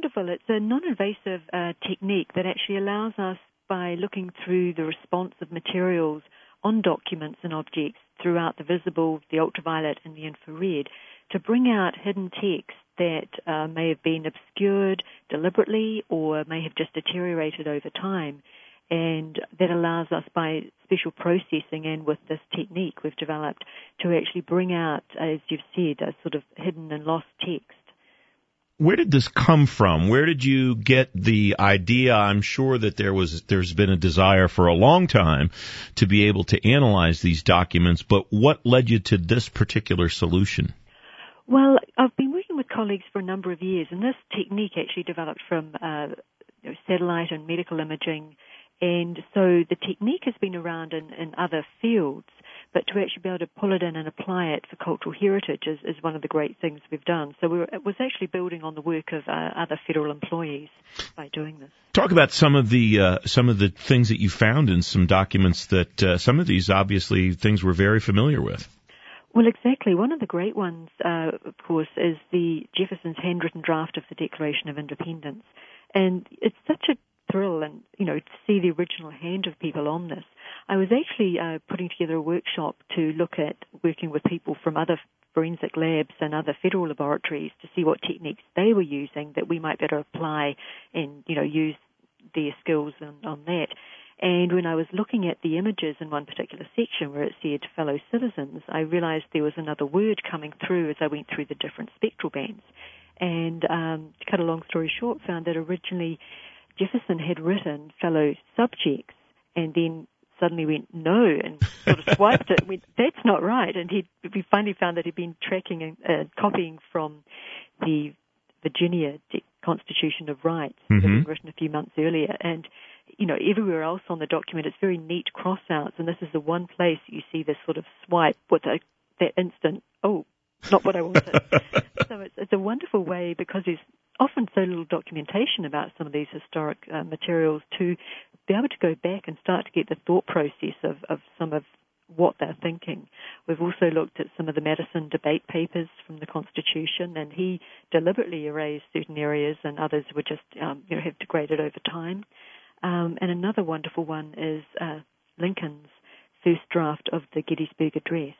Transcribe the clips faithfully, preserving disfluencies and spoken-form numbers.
wonderful. It's a non-invasive uh, technique that actually allows us, by looking through the response of materials on documents and objects throughout the visible, the ultraviolet, and the infrared, to bring out hidden text that uh, may have been obscured deliberately or may have just deteriorated over time. And that allows us, by special processing and with this technique we've developed, to actually bring out, as you've said, a sort of hidden and lost text. Where did this come from? Where did you get the idea? I'm sure that there was, there's been a desire for a long time to be able to analyze these documents, but what led you to this particular solution? Well, I've been working with colleagues for a number of years, and this technique actually developed from uh, you know, satellite and medical imaging. And so the technique has been around in, in other fields, but to actually be able to pull it in and apply it for cultural heritage is, is one of the great things we've done. So we were, it was actually building on the work of uh, other federal employees by doing this. Talk about some of the uh, some of the things that you found in some documents that uh, some of these obviously things we're very familiar with. Well, exactly. One of the great ones, uh, of course, is the Jefferson's handwritten draft of the Declaration of Independence. And it's such a thrill and, you know, to see the original hand of people on this. I was actually uh, putting together a workshop to look at working with people from other forensic labs and other federal laboratories to see what techniques they were using that we might better apply and, you know, use their skills on, on that. And when I was looking at the images in one particular section where it said fellow citizens, I realized there was another word coming through as I went through the different spectral bands. And um, to cut a long story short, found that originally Jefferson had written fellow subjects and then suddenly went no and sort of swiped it and went, that's not right. And he we finally found that he'd been tracking and uh, copying from the Virginia Constitution of Rights mm-hmm. that had been written a few months earlier. And, you know, everywhere else on the document it's very neat cross-outs, and this is the one place you see this sort of swipe with a, that instant, oh, not what I wanted. So it's, it's a wonderful way, because there's often so little documentation about some of these historic uh, materials, to be able to go back and start to get the thought process of, of some of what they're thinking. We've also looked at some of the Madison debate papers from the Constitution, and he deliberately erased certain areas and others were just, um, you know, have degraded over time. Um, and another wonderful one is uh, Lincoln's first draft of the Gettysburg Address.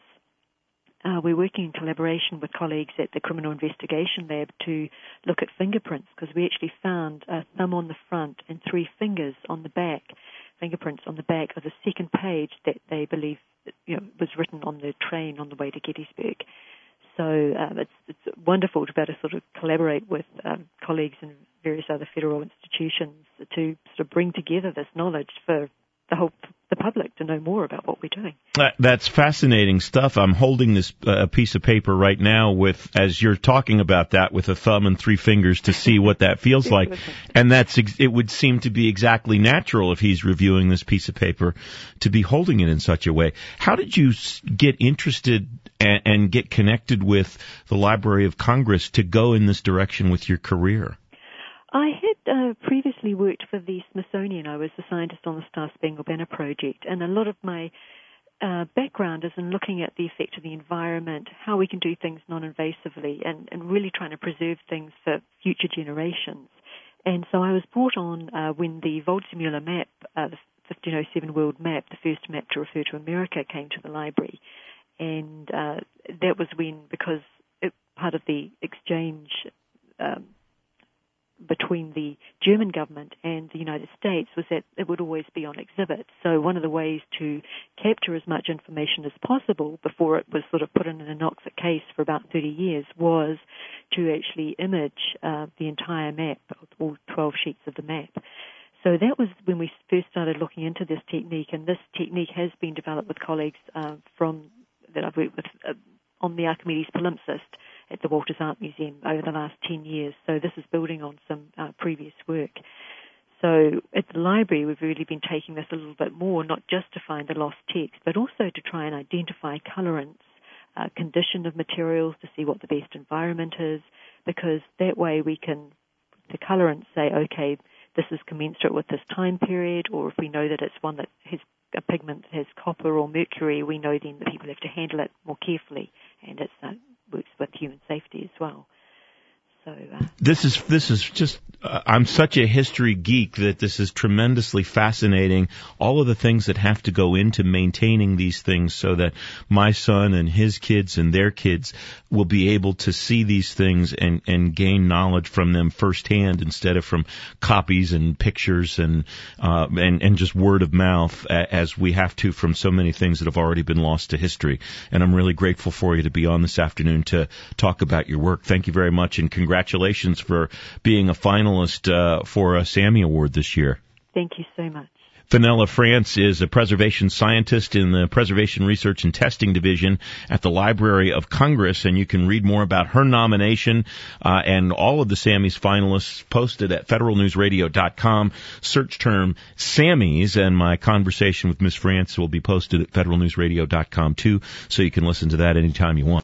Uh, we're working in collaboration with colleagues at the Criminal Investigation Lab to look at fingerprints, because we actually found a thumb on the front and three fingers on the back, fingerprints on the back of the second page that they believe, you know, was written on the train on the way to Gettysburg. So um, it's, it's wonderful to be able to sort of collaborate with um, colleagues in various other federal institutions to sort of bring together this knowledge for the whole the public to know more about what we're doing. That, that's fascinating stuff. I'm holding this uh, piece of paper right now with, as you're talking about that, with a thumb and three fingers to see what that feels like. And that's it would seem to be exactly natural if he's reviewing this piece of paper to be holding it in such a way. How did you get interested and, and get connected with the Library of Congress to go in this direction with your career? I had uh, previously worked for the Smithsonian. I was the scientist on the Star-Spangled Banner project, and a lot of my uh, background is in looking at the effect of the environment, how we can do things non-invasively, and, and really trying to preserve things for future generations. And so I was brought on uh, when the Waldseemüller map, uh, the fifteen oh seven world map, the first map to refer to America, came to the library. And uh, that was when, because it, part of the exchange um, between the German government and the United States was that it would always be on exhibit. So one of the ways to capture as much information as possible before it was sort of put in an anoxic case for about thirty years was to actually image uh, the entire map, all twelve sheets of the map. So that was when we first started looking into this technique, and this technique has been developed with colleagues uh, from that I've worked with uh, on the Archimedes palimpsest at the Walters Art Museum over the last ten years. So this is building on some uh, previous work. So at the library, we've really been taking this a little bit more, not just to find the lost text, but also to try and identify colorants, uh, condition of materials, to see what the best environment is, because that way we can, the colorants say, okay, this is commensurate with this time period, or if we know that it's one that has a pigment that has copper or mercury, we know then that people have to handle it more carefully, and it's uh, works with human safety as well. So uh, this is this is just uh, I'm such a history geek that this is tremendously fascinating. All of the things that have to go into maintaining these things so that my son and his kids and their kids will be able to see these things and, and gain knowledge from them firsthand instead of from copies and pictures and, uh, and, and just word of mouth, as we have to from so many things that have already been lost to history. And I'm really grateful for you to be on this afternoon to talk about your work. Thank you very much, and congratulations for being a finalist uh, for a Sammy Award this year. Thank you so much. Fenella France is a preservation scientist in the Preservation Research and Testing Division at the Library of Congress, and you can read more about her nomination uh, and all of the Sammys finalists posted at federal news radio dot com. Search term Sammys, and my conversation with Miz France will be posted at federal news radio dot com too, so you can listen to that anytime you want.